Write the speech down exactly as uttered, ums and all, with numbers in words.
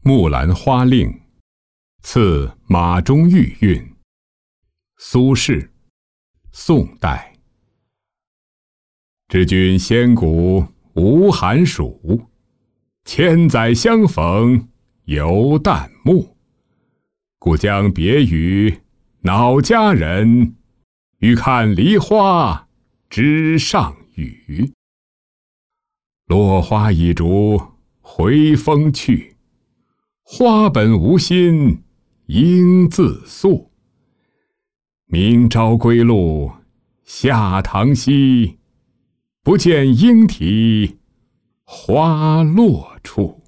木兰花令，赐马中玉韵。苏轼，宋代。知君先古无寒暑，千载相逢犹旦暮。故将别语恼佳人，欲看梨花枝上语。落花已逐回风去，花本无心应自诉。明朝归路下堂西，不见莺啼花落处。